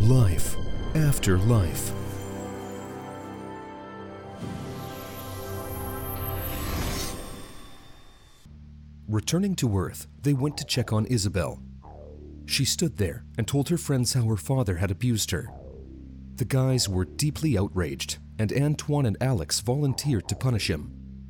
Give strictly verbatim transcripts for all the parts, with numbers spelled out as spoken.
Life after life. Returning to Earth, they went to check on Isabel. She stood there and told her friends how her father had abused her. The guys were deeply outraged, and Antoine and Alex volunteered to punish him.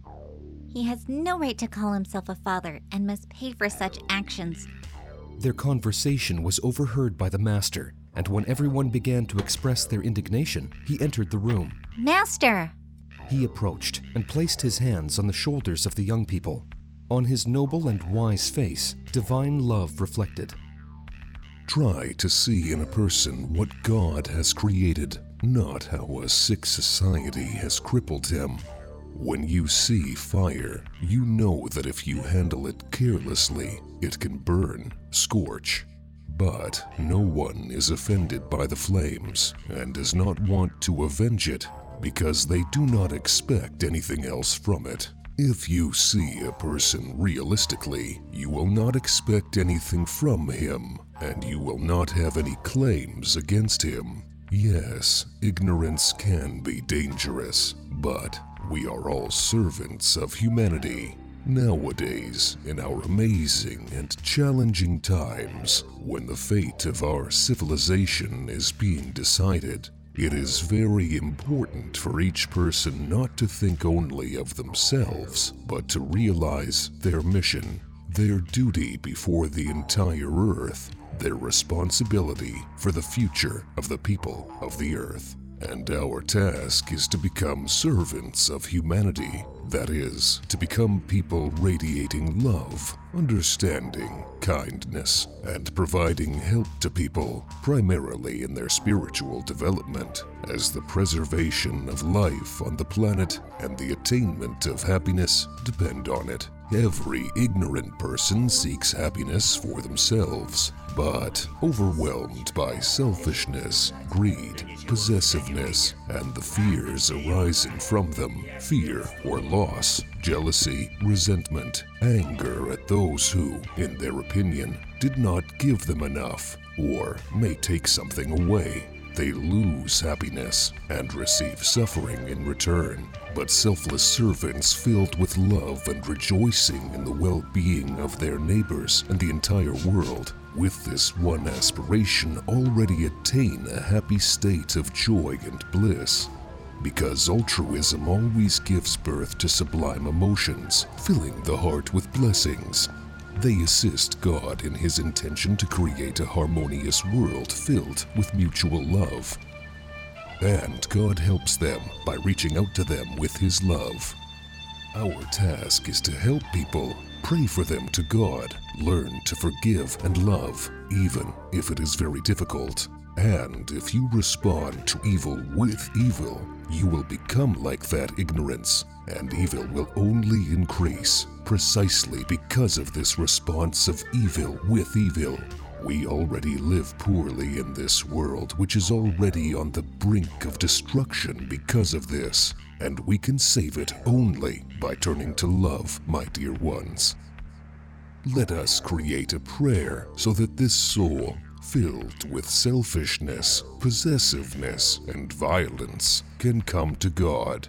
He has no right to call himself a father and must pay for such actions. Their conversation was overheard by the master, and when everyone began to express their indignation, he entered the room. Master! He approached and placed his hands on the shoulders of the young people. On his noble and wise face, divine love reflected. Try to see in a person what God has created, not how a sick society has crippled him. When you see fire, you know that if you handle it carelessly, it can burn, scorch. But no one is offended by the flames and does not want to avenge it because they do not expect anything else from it. If you see a person realistically, you will not expect anything from him, and you will not have any claims against him. Yes, ignorance can be dangerous, but we are all servants of humanity. Nowadays, in our amazing and challenging times, when the fate of our civilization is being decided, it is very important for each person not to think only of themselves, but to realize their mission, their duty before the entire earth, their responsibility for the future of the people of the earth. And our task is to become servants of humanity, that is, to become people radiating love, understanding, kindness, and providing help to people, primarily in their spiritual development, as the preservation of life on the planet and the attainment of happiness depend on it. Every ignorant person seeks happiness for themselves, but overwhelmed by selfishness, greed, possessiveness, and the fears arising from them, fear or loss, jealousy, resentment, anger at those who, in their opinion, did not give them enough, or may take something away, they lose happiness and receive suffering in return. But selfless servants filled with love and rejoicing in the well-being of their neighbors and the entire world, with this one aspiration already attain a happy state of joy and bliss. Because altruism always gives birth to sublime emotions, filling the heart with blessings. They assist God in his intention to create a harmonious world filled with mutual love. And God helps them by reaching out to them with his love. Our task is to help people, pray for them to God, learn to forgive and love, even if it is very difficult. And if you respond to evil with evil, you will become like that ignorance, and evil will only increase, precisely because of this response of evil with evil. We already live poorly in this world, which is already on the brink of destruction because of this, and we can save it only by turning to love, my dear ones. Let us create a prayer so that this soul, filled with selfishness, possessiveness, and violence, can come to God.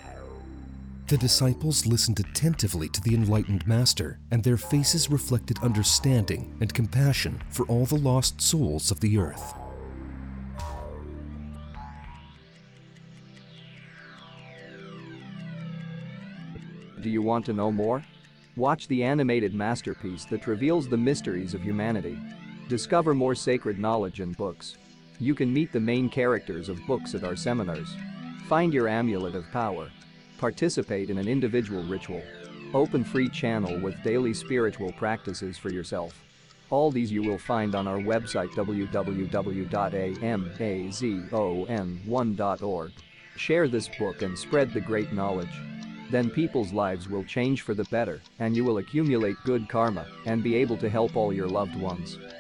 The disciples listened attentively to the enlightened master, and their faces reflected understanding and compassion for all the lost souls of the earth. Do you want to know more? Watch the animated masterpiece that reveals the mysteries of humanity. Discover more sacred knowledge in books. You can meet the main characters of books at our seminars. Find your amulet of power. Participate in an individual ritual. Open free channel with daily spiritual practices for yourself. All these you will find on our website w w w dot amazon one dot org. Share this book and spread the great knowledge. Then people's lives will change for the better, and you will accumulate good karma and be able to help all your loved ones.